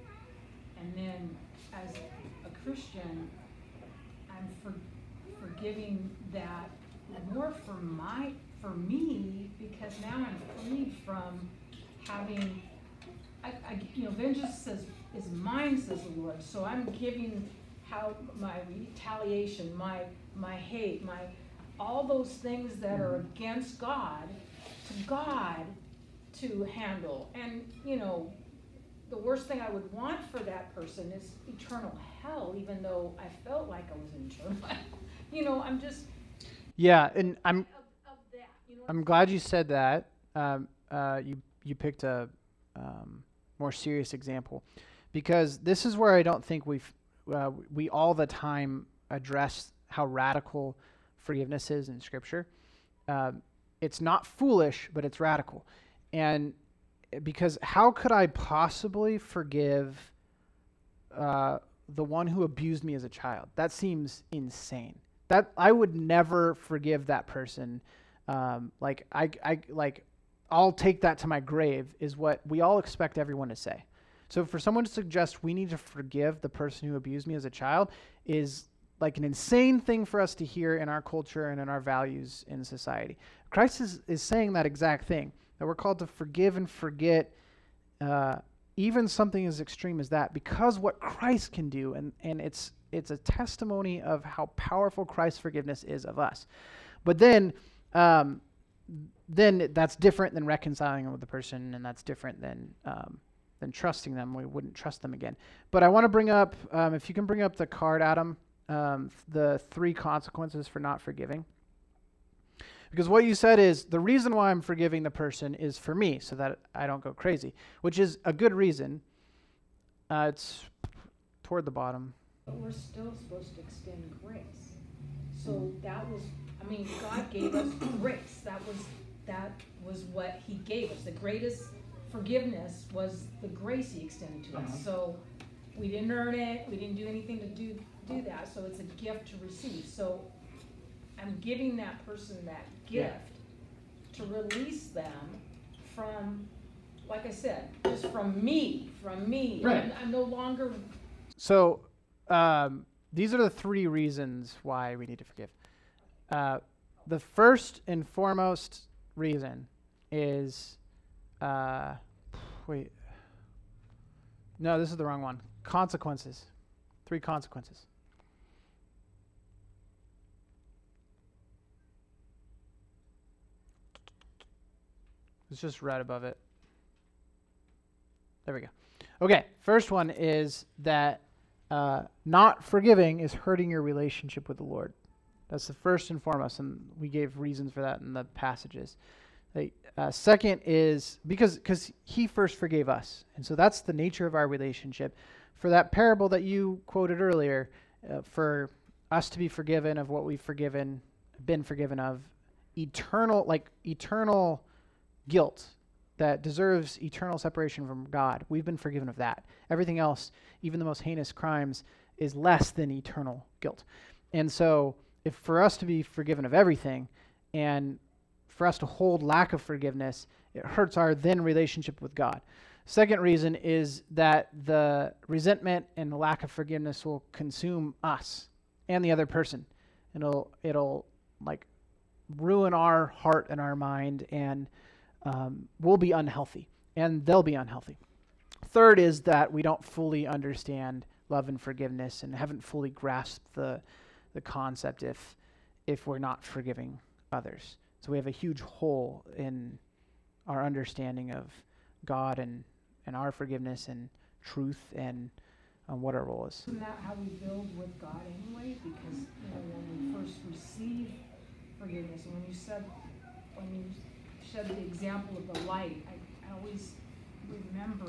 S5: and then as a Christian, I'm for, forgiving that more for my for me because now I'm free from having. I, I you know, vengeance says is mine, says the Lord. So I'm giving how my retaliation, my my hate, my all those things that are against God to God to handle. And you know, the worst thing I would want for that person is eternal hell, even though I felt like I was in eternal hell. You know, I'm just
S1: Yeah, and I'm
S5: of, of that. You know what
S1: I'm glad you said that. Um, uh, you you picked a um, more serious example, because this is where I don't think we've uh, we all the time address how radical forgiveness is in Scripture. Um, it's not foolish, but it's radical. And because how could I possibly forgive uh, the one who abused me as a child? That seems insane. That I would never forgive that person. Um, like I, I, like I'll take that to my grave is what we all expect everyone to say. So for someone to suggest we need to forgive the person who abused me as a child is like an insane thing for us to hear in our culture and in our values in society. Christ is, is saying that exact thing, that we're called to forgive and forget uh, even something as extreme as that, because what Christ can do, and, and it's it's a testimony of how powerful Christ's forgiveness is of us. But then um, then that's different than reconciling with the person, and that's different than um, than trusting them. We wouldn't trust them again. But I want to bring up, um, if you can bring up the card, Adam, um, the three consequences for not forgiving. Because what you said is, the reason why I'm forgiving the person is for me, so that I don't go crazy, which is a good reason. Uh, it's toward the bottom.
S5: But we're still supposed to extend grace. So that was, I mean, God gave us grace. That was that was what he gave us. The greatest forgiveness was the grace he extended to
S1: Uh-huh.
S5: us. So we didn't earn it. We didn't do anything to do do that. So it's a gift to receive. So I'm giving that person that gift
S1: Yeah.
S5: to release them from, like I said, just from me, from me.
S1: Right.
S5: I'm, I'm no longer.
S1: So um, these are the three reasons why we need to forgive. Uh, the first and foremost reason is, uh, wait, no, this is the wrong one. Consequences. Three consequences. It's just right above it. There we go. Okay, first one is that uh, not forgiving is hurting your relationship with the Lord. That's the first and foremost, and we gave reasons for that in the passages. Like, uh, second is because because he first forgave us, and so that's the nature of our relationship. For that parable that you quoted earlier, uh, for us to be forgiven of what we've forgiven, been forgiven of, eternal, like eternal guilt that deserves eternal separation from God, we've been forgiven of that. Everything else, even the most heinous crimes, is less than eternal guilt. And so if for us to be forgiven of everything, and for us to hold lack of forgiveness, it hurts our then relationship with God. Second reason is that the resentment and the lack of forgiveness will consume us and the other person. It'll it'll like ruin our heart and our mind, and um, we'll be unhealthy, and they'll be unhealthy. Third is that we don't fully understand love and forgiveness, and haven't fully grasped the the concept if if we're not forgiving others. So we have a huge hole in our understanding of God and, and our forgiveness and truth and um, what our role is.
S5: Isn't that how we build with God anyway? Because, you know, when we first receive forgiveness, and when you said, when you said the example of the light, I, I always remember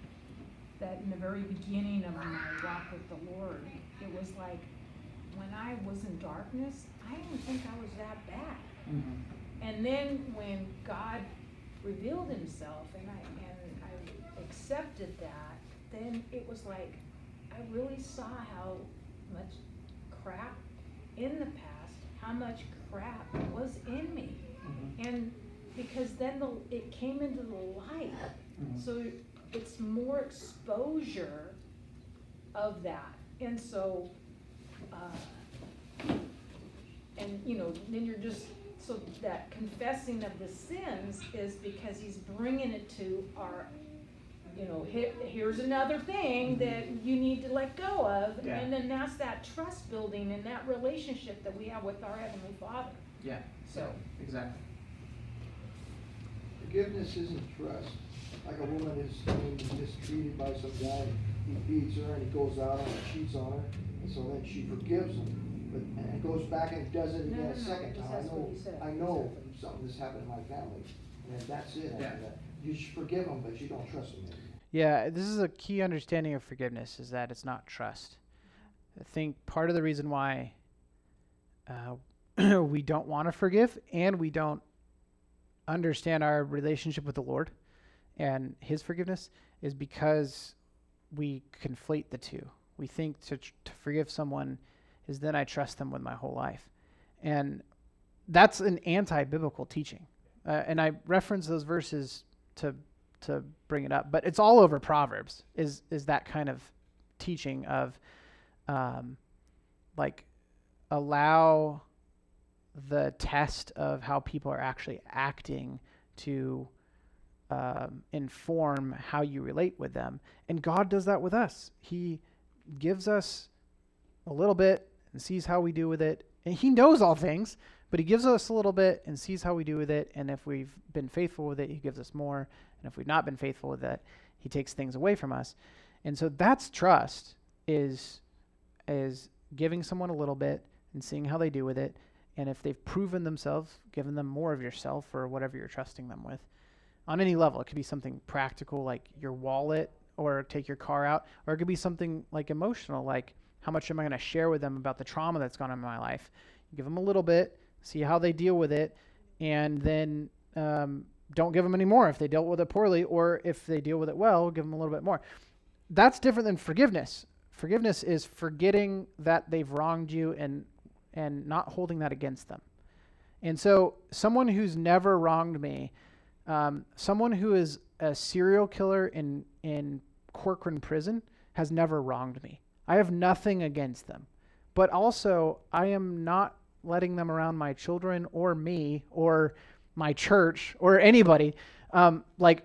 S5: that in the very beginning of my walk with the Lord, it was like, when I was in darkness, I didn't think I was that bad.
S1: Mm-hmm.
S5: And then when God revealed himself and I and I accepted that, then it was like I really saw how much crap in the past, how much crap was in me.
S1: Mm-hmm.
S5: And because then the, it came into the light.
S1: Mm-hmm.
S5: So it's more exposure of that. And so, uh, and you know, then you're just, so that confessing of the sins is because he's bringing it to our, you know, here, here's another thing that you need to let go of.
S1: Yeah.
S5: And then that's that trust building and that relationship that we have with our Heavenly Father.
S1: Yeah.
S5: So,
S1: exactly.
S4: Forgiveness isn't trust. Like a woman is being mistreated by some guy, he beats her and he goes out and cheats on her, and so then she forgives him. But and it goes back and does it
S5: No,
S4: again
S5: no,
S4: a
S5: no,
S4: second
S5: because
S4: time. I
S5: that's what
S4: know,
S5: he said.
S4: I know something that's happened in my family, and that's it.
S1: Yeah.
S4: After that. You should forgive them, but you don't trust them anymore.
S1: Yeah, this is a key understanding of forgiveness, is that it's not trust. I think part of the reason why uh, we don't want to forgive and we don't understand our relationship with the Lord and his forgiveness is because we conflate the two. We think to, tr- to forgive someone is then I trust them with my whole life. And that's an anti-biblical teaching. Uh, and I reference those verses to to bring it up, but it's all over Proverbs is is that kind of teaching of um, like allow the test of how people are actually acting to um, inform how you relate with them. And God does that with us. He gives us a little bit and sees how we do with it. And he knows all things, But he gives us a little bit and sees how we do with it. And if we've been faithful with it, he gives us more. And if we've not been faithful with it, he takes things away from us. And so that's trust, is, is giving someone a little bit and seeing how they do with it. And if they've proven themselves, giving them more of yourself or whatever you're trusting them with. On any level, it could be something practical like your wallet or take your car out. Or it could be something like emotional, like how much am I going to share with them about the trauma that's gone on in my life. Give them a little bit, see how they deal with it, and then um, don't give them any more if they dealt with it poorly, or if they deal with it well, give them a little bit more. That's different than forgiveness. Forgiveness is forgetting that they've wronged you and and not holding that against them. And so someone who's never wronged me, um, someone who is a serial killer in, in Corcoran prison has never wronged me. I have nothing against them. But also, I am not letting them around my children or me or my church or anybody. Um, like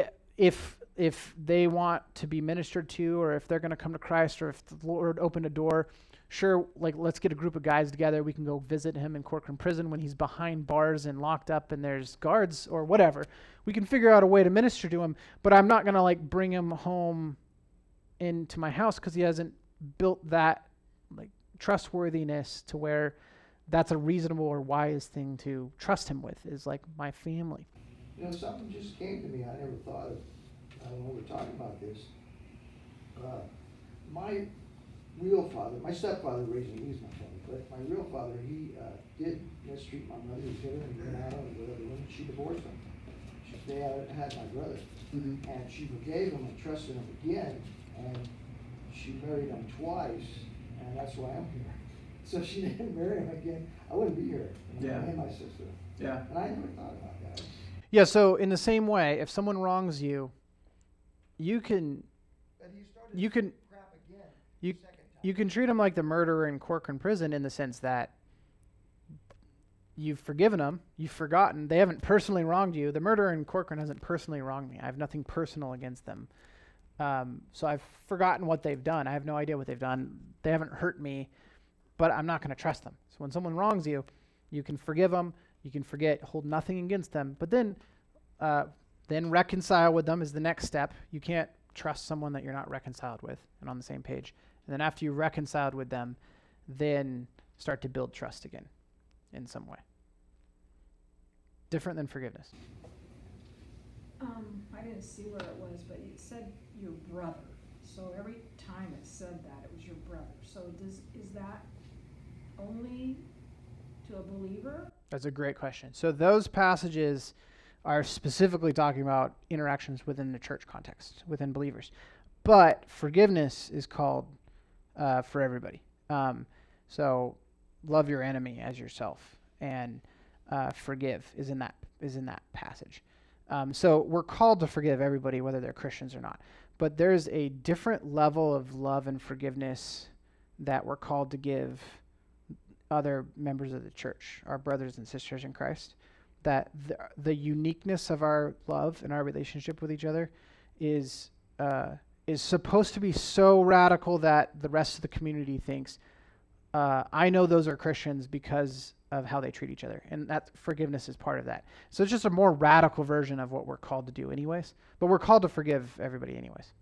S1: if if they want to be ministered to, or if they're going to come to Christ, or if the Lord opened a door, sure, like let's get a group of guys together. We can go visit him in Corcoran prison when he's behind bars and locked up and there's guards or whatever. We can figure out a way to minister to him, but I'm not going to like bring him home into my house because he hasn't built that like trustworthiness to where that's a reasonable or wise thing to trust him with, is like my family.
S4: You know, something just came to me. I never thought of, I don't know, we're talking about this. Uh, my real father, my stepfather raised me, he's my father, but my real father, he uh, did mistreat my mother. He hit her and went out and whatever, and she divorced him. She, they had, had my brother, mm-hmm. and she forgave him and trusted him again, and she married him twice, and that's why I'm here. So if she didn't marry him again, I wouldn't be here. You know,
S1: yeah.
S4: And my sister.
S1: Yeah.
S4: And I never thought about that.
S1: Yeah, so in the same way, if someone wrongs you, you can, you can, you, you can treat them like the murderer in Corcoran prison, in the sense that you've forgiven them, you've forgotten, they haven't personally wronged you. The murderer in Corcoran hasn't personally wronged me. I have nothing personal against them. Um, so I've forgotten what they've done. I have no idea what they've done. They haven't hurt me, but I'm not going to trust them. So when someone wrongs you, you can forgive them, you can forget, hold nothing against them, but then uh, then reconcile with them is the next step. You can't trust someone that you're not reconciled with and on the same page. And then after you've reconciled with them, then start to build trust again in some way. Different than forgiveness.
S5: Um, I didn't see where it was, but it said your brother. So every time it said that, it was your brother. So does is that only to a believer?
S1: That's a great question. So those passages are specifically talking about interactions within the church context, within believers. But forgiveness is called uh, for everybody. Um, so love your enemy as yourself, and uh, forgive is in that is in that passage. Um, so we're called to forgive everybody, whether they're Christians or not. But there's a different level of love and forgiveness that we're called to give other members of the church, our brothers and sisters in Christ. That the, the uniqueness of our love and our relationship with each other is uh, is supposed to be so radical that the rest of the community thinks, uh, I know those are Christians because of how they treat each other. And that forgiveness is part of that. So it's just a more radical version of what we're called to do anyways. But we're called to forgive everybody anyways.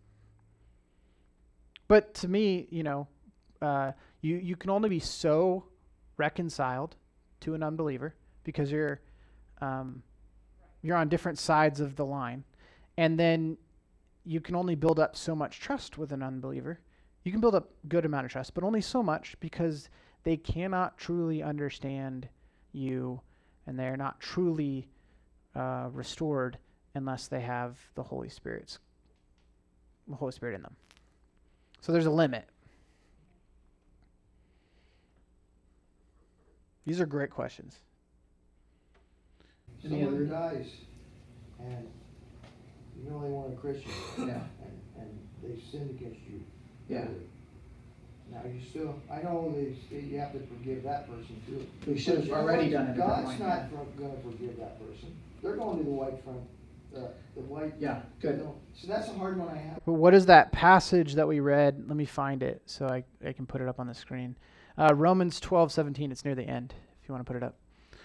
S1: But to me, you know, uh, you, you can only be so reconciled to an unbeliever because you're um, you're on different sides of the line. And then you can only build up so much trust with an unbeliever. You can build up a good amount of trust, but only so much, because they cannot truly understand you, and they're not truly uh, restored unless they have the Holy Spirit's the Holy Spirit in them. So there's a limit. These are great questions.
S4: Someone dies, and you only want a Christian,
S1: Yeah.
S4: and, and they sinned against you.
S1: Yeah.
S4: Now you still, I know they say you have to forgive that person too.
S1: We should have
S4: But you know
S1: already
S4: what?
S1: done it at that
S4: God's
S1: point,
S4: not
S1: yeah.
S4: for- gonna forgive that person. They're going to the white front, uh, the white.
S1: Yeah,
S4: you
S1: good.
S4: know. So that's a hard one I have.
S1: But what is that passage that we read? Let me find it so I, I can put it up on the screen. Uh, Romans twelve seventeen. It's near the end, if you want to put it up.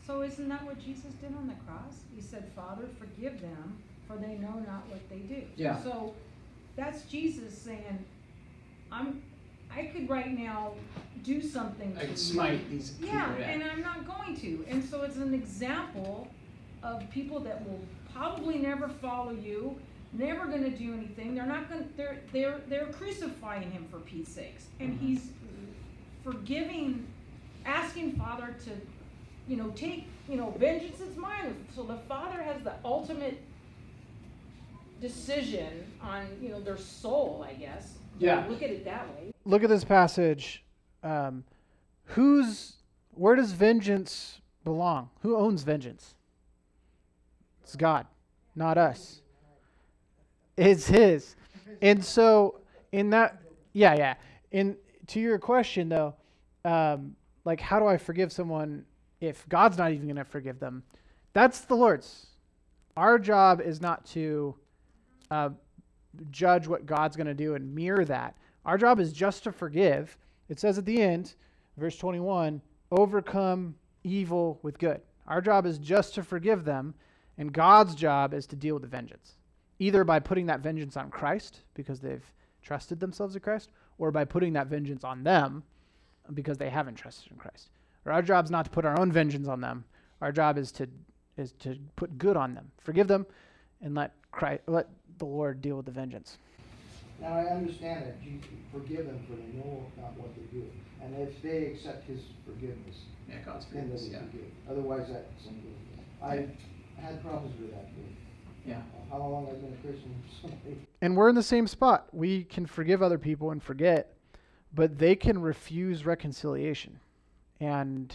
S5: So isn't that what Jesus did on the cross? He said, Father, forgive them, for they know not what they do.
S1: Yeah.
S5: So that's Jesus saying, I'm, I could right now do something to
S1: I
S5: you.
S1: could smite these people.
S5: Yeah, and I'm not going to. And so it's an example of people that will probably never follow you, never going to do anything. They're not going. They're they're they're crucifying him for Pete's sakes, and mm-hmm. he's forgiving, asking Father to, you know, take, you know, vengeance is mine. So the Father has the ultimate decision on, you know, their soul, I guess.
S1: Yeah.
S5: Look at it that way.
S1: Look at this passage. Um, who's where does vengeance belong? Who owns vengeance? It's God, not us. It's His. And so in that, yeah, yeah. In to your question though, um, like how do I forgive someone if God's not even going to forgive them? That's the Lord's. Our job is not to uh, judge what God's going to do and mirror that. Our job is just to forgive. It says at the end, verse twenty-one, overcome evil with good. Our job is just to forgive them, and God's job is to deal with the vengeance, either by putting that vengeance on Christ because they've trusted themselves in Christ, or by putting that vengeance on them because they haven't trusted in Christ. Or our job is not to put our own vengeance on them. Our job is to is to put good on them, forgive them, and let Christ, let the Lord deal with the vengeance.
S4: Now I understand that Jesus forgive them for they know not what they do, and if they accept His forgiveness,
S1: Yeah, God's
S4: then they
S1: forgiveness, yeah.
S4: forgive. Otherwise, that's something. I had problems with that. With
S1: Yeah.
S4: how long I've been a Christian?
S1: And we're in the same spot. We can forgive other people and forget, but they can refuse reconciliation. And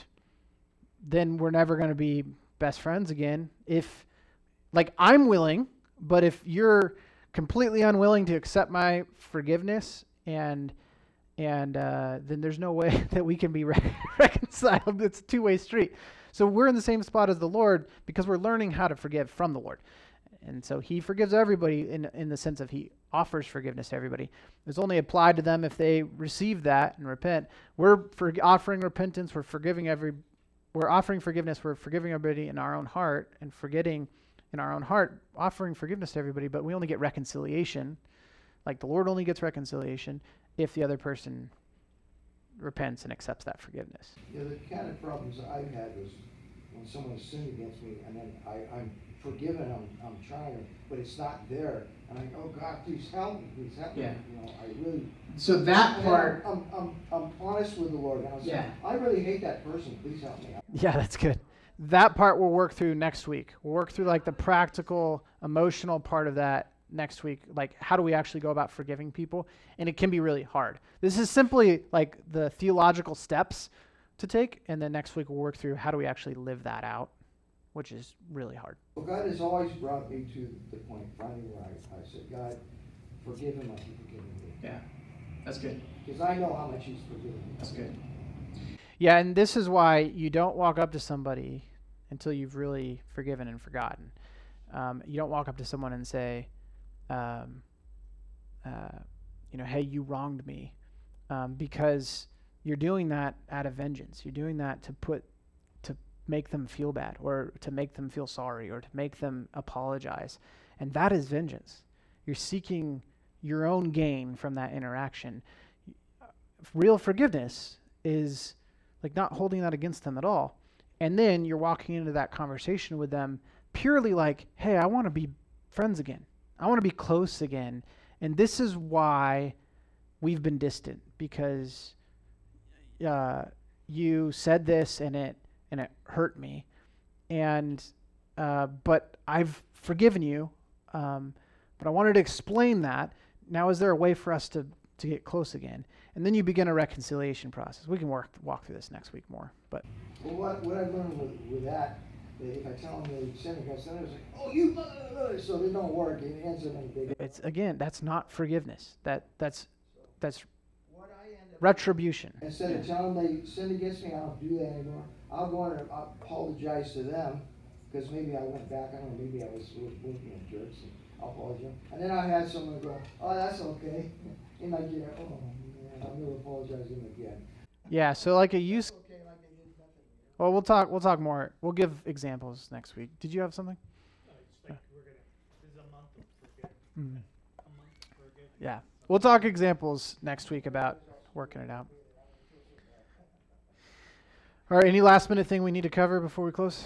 S1: then we're never going to be best friends again. If, like, I'm willing, but if you're completely unwilling to accept my forgiveness, and and uh, then there's no way that we can be re- reconciled. It's a two-way street. So we're in the same spot as the Lord because we're learning how to forgive from the Lord. And so He forgives everybody in in the sense of He offers forgiveness to everybody. It's only applied to them if they receive that and repent. We're for offering repentance. We're forgiving every. We're offering forgiveness. We're forgiving everybody in our own heart and forgetting in our own heart, offering forgiveness to everybody. But we only get reconciliation. Like the Lord only gets reconciliation if the other person repents and accepts that forgiveness.
S4: Yeah, the kind of problems I've had was when someone sinned against me, and then I, I'm forgiven, I'm, I'm trying, but it's not there, and I go, oh God, please help me, please help
S1: Yeah.
S4: me. You know, I really.
S1: So that
S4: and
S1: part.
S4: I'm, I'm, I'm honest with the Lord, and I'll say,
S1: Yeah.
S4: I really hate that person. Please help me.
S1: Yeah, that's good. That part we'll work through next week. We'll work through like the practical, emotional part of that next week. Like, how do we actually go about forgiving people? And it can be really hard. This is simply like the theological steps to take, and then next week we'll work through how do we actually live that out, which is really hard.
S4: Well, God has always brought me to the point, finally, where I, I said, God, forgive him like you've forgiven me.
S1: Yeah, that's good.
S4: Because I know how much he's forgiven me.
S1: That's good. Yeah, and this is why you don't walk up to somebody until you've really forgiven and forgotten. Um, you don't walk up to someone and say, um, uh, you know, hey, you wronged me, um, because you're doing that out of vengeance. You're doing that to put, to make them feel bad, or to make them feel sorry, or to make them apologize. And that is vengeance. You're seeking your own gain from that interaction. Real forgiveness is like not holding that against them at all. And then you're walking into that conversation with them purely like, hey, I want to be friends again. I want to be close again. And this is why we've been distant, because uh, you said this and it and it hurt me. And uh, but I've forgiven you. Um, but I wanted to explain that. Now, is there a way for us to, to get close again? And then you begin a reconciliation process. We can work walk through this next week more. But
S4: Well, what, what I learned with, with that, that if I tell them they sin against them, it's like, oh, you, blah, blah, blah, so they don't work. It ends up in a big.
S1: it's again, that's not forgiveness. That that's that's
S4: What I end up
S1: retribution.
S4: Instead of telling them they sinned against me, I don't do that anymore. I'll go and I'll apologize to them, because maybe I went back, I don't know, maybe I was winking at jerks, and I'll apologize. And then I had someone go, oh, that's okay. And like, you know, oh, man, I'll never apologize to them again.
S1: Yeah. So like a use.
S4: Okay, like they did nothing.
S1: Well, we'll talk. We'll talk more. We'll give examples next week. Did you have something?
S2: No, it's like we're gonna. This is a month of forgive.
S1: Mm.
S2: A month of forgive.
S1: Yeah, we'll talk examples next week about working it out. All right. Any last minute thing we need to cover before we close?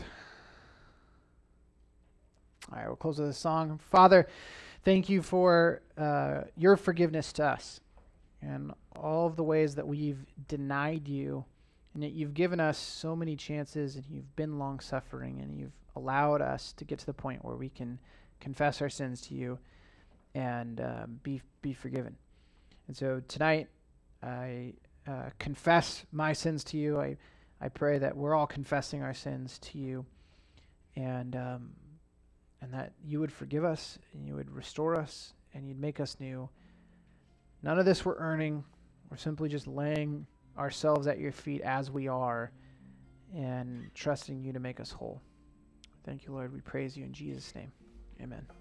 S1: All right. We'll close with a song. Father, thank you for uh, your forgiveness to us and all of the ways that we've denied you. And that you've given us so many chances, and you've been long-suffering, and you've allowed us to get to the point where we can confess our sins to you and uh, be be forgiven. And so tonight, I uh, confess my sins to you. I, I pray that we're all confessing our sins to you, and um, and that you would forgive us, and you would restore us, and you'd make us new. None of this we're earning. We're simply just laying ourselves at your feet as we are and trusting you to make us whole. Thank you, Lord. We praise you in Jesus' name. Amen.